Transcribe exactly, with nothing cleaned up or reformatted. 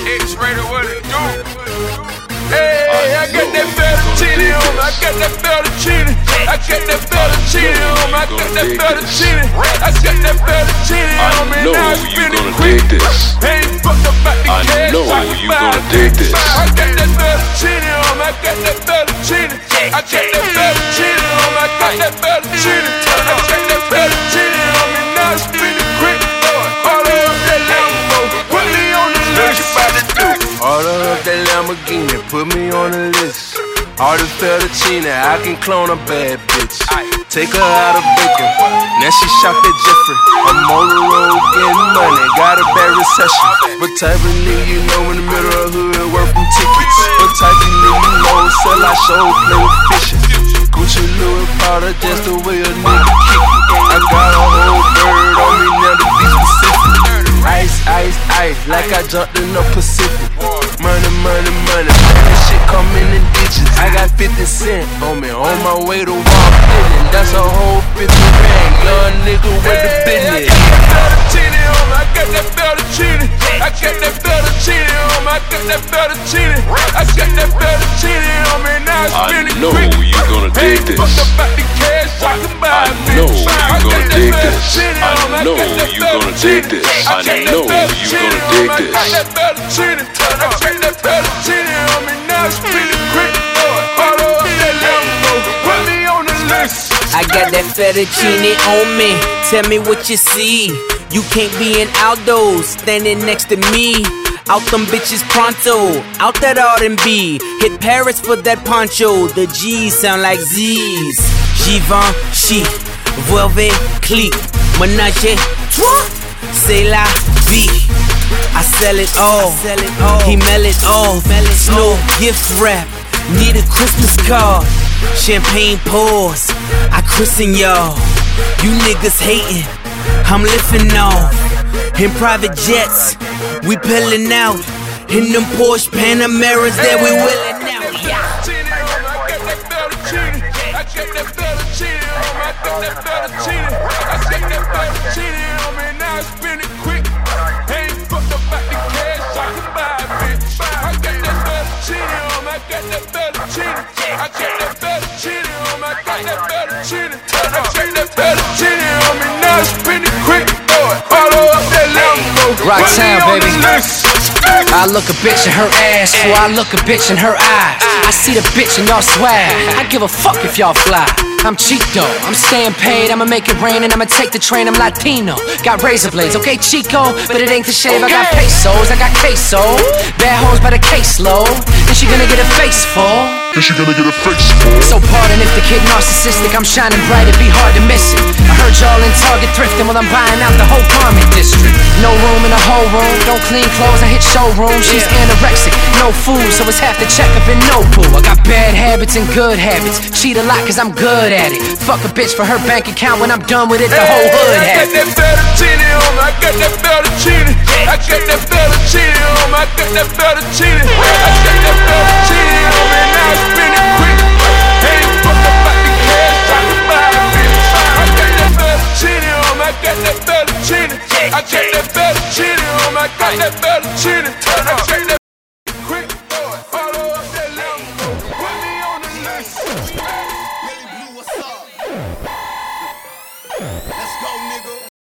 X-rated, what it do? Hey, I got that fettuccine on me, I got that fettuccine. I got that fettuccine on me, I got that fettuccine. I got that fettuccine on me, now it's spinning quick. Ain't fucked up about the cash, I can buy a dick. I got that fettuccine on me, I got that fettuccine. I got that fettuccine on me, I got that fettuccine. I got that fettuccine on me, now it's spinning quick. Order up that Lambo, put me on the list. Order up that Lamborghini, put me on the list. Order fettuccine, I can clone a bad bitch. Take her out of bacon, now she shopped at Jeffrey. I'm on the road getting money, got a bad recession. But type of nigga you know in the middle of the hood, work from tickets. But type of nigga you know sell out show, play with fishes. Gucci Louis powder, just the way a nigga kick it. I got a whole bird on me now to be specific. Ice, ice, ice, like I jumped in the Pacific. Money, money, money, man, that shit come in the ditches. I got fifty cent on me, on my way to Walt Disney. That's a whole fifty rand, young nigga with the business. I got that fettuccine on me, I got that fettuccine. I got that fettuccine on me, I got that fettuccine. I got that fettuccine on me, now it's spinning quick. I know you gonna dig this. I know you gonna dig this. I know you gonna dig this. I know you gonna dig this. I got that fettuccine, I got that fettuccine on me, now it's spinning quick. Order up that Lambo, put me on the list. I got that fettuccine on me, tell me what you see. You can't be in outdoors, standing next to me. Out them bitches pronto, out that R and B. Hit Paris for that poncho, the G's sound like Z's. Givenchy, Vuelve, Clique, Menage, Trois, c'est la vie. I sell it all, he mail it off. No gift wrap, need a Christmas card. Champagne pours, I christen y'all. You niggas hating, I'm lifting off. In private jets, we pillin' out. In them Porsche Panameras that we willin' out. I got that fettuccine, I got that fettuccine on me, I got that fettuccine. I got that fettuccine on me, now it's spinning quick. Ain't fucked up about the cash, I can buy a bitch. I got that fettuccine on me, I got that fettuccine. I got that fettuccine on me, I got that fettuccine. I got that fettuccine on me, now it's spinning quick. Order up that Lambo, Rock put me town, on baby. the list. I look a bitch in her ass before I look a bitch in her eyes. I see the bitch in y'all swag, I give a fuck if y'all fly. I'm Chico, I'm staying paid, I'ma make it rain and I'ma take the train, I'm Latino. Got razor blades, okay Chico, but it ain't the shave, I got pesos, I got queso. Bad hoes by the caseload, then she gonna get a face full. Then she gonna get a face full. So pardon if the kid narcissistic, I'm shining bright, it'd be hard to miss it. I heard y'all in Target thrifting while I'm buying out the whole garment district. No room in the whole room, don't clean clothes, I hit showroom. She's anorexic, no food, so it's half the checkup and no boo. I got bad habits and good habits, cheat a lot cause I'm good at it. Fuck a bitch for her bank account, when I'm done with it, the whole hood I has got that fettuccine on me, I got that fettuccine. I got that fettuccine on me, I got that fettuccine. I got that fettuccine on me, now it's spinning quick. Ain't fucked up about the cash, I can buy a bitch. I got that fettuccine on me, I got that fettuccine. I got that fettuccine on me, I got that fettuccine. I got that